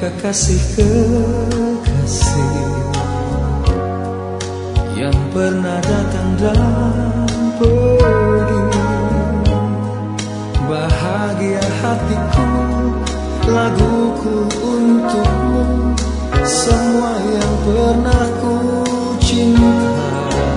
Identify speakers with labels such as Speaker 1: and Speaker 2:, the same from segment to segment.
Speaker 1: kekasih-kekasih yang pernah datang dan pergi. Bahagia hatiku, laguku untukmu, semua yang pernah ku cinta.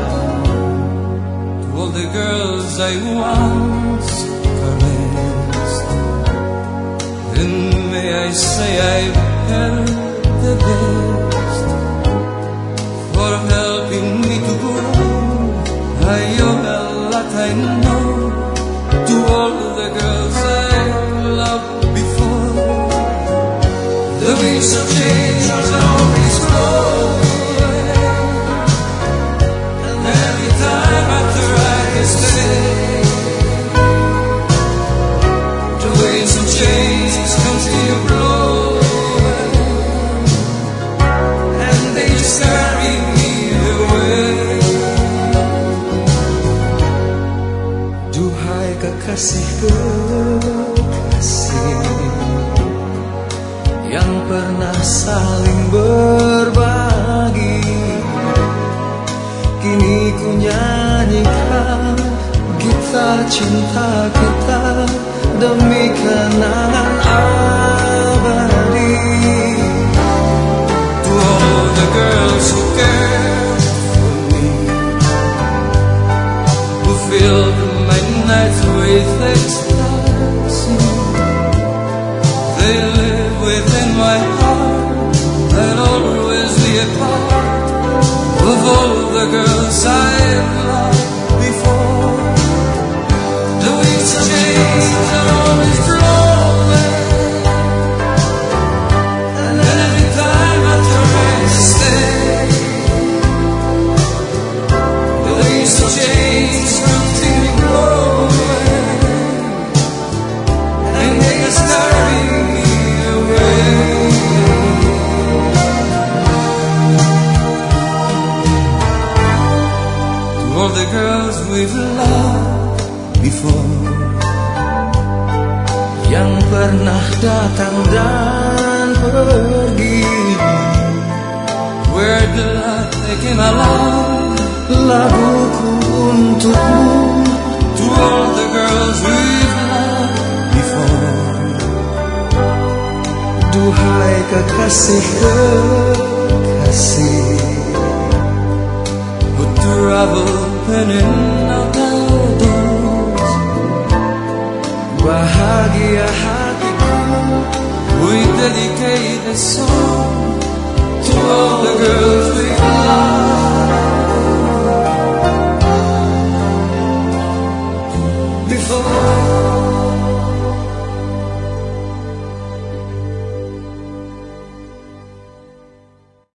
Speaker 2: To all the girls I once caressed, then may I say I've had the best. For helping me to grow, I owe a lot I know. To all the girls I loved before, the winds of change are always blowing, and every time after I stay, the winds of change continue blowing, and they just carry me away.
Speaker 1: Duhai kekasih-kekasih yang pernah saling berbagi, kini ku nyanyikan gitar cinta kita demi kenangan abadi.
Speaker 2: To all the girls who care for me, who filled my nights with ecstasy, they live within my heart. I'll always be a part of all the girls I've loved before. The winds of change are always blowing, and every time after I stay, the winds of change continue blowing, and they just carry me away. To all the girls we've loved before,
Speaker 1: yang pernah datang dan pergi,
Speaker 2: we're glad they came along.
Speaker 1: laguku untukmu,
Speaker 2: To all the girls we've loved before,
Speaker 1: duhai kekasih-kekasih
Speaker 2: who travel in and out the doors.
Speaker 1: bahagia hatiku,
Speaker 2: We dedicate this song to all the girls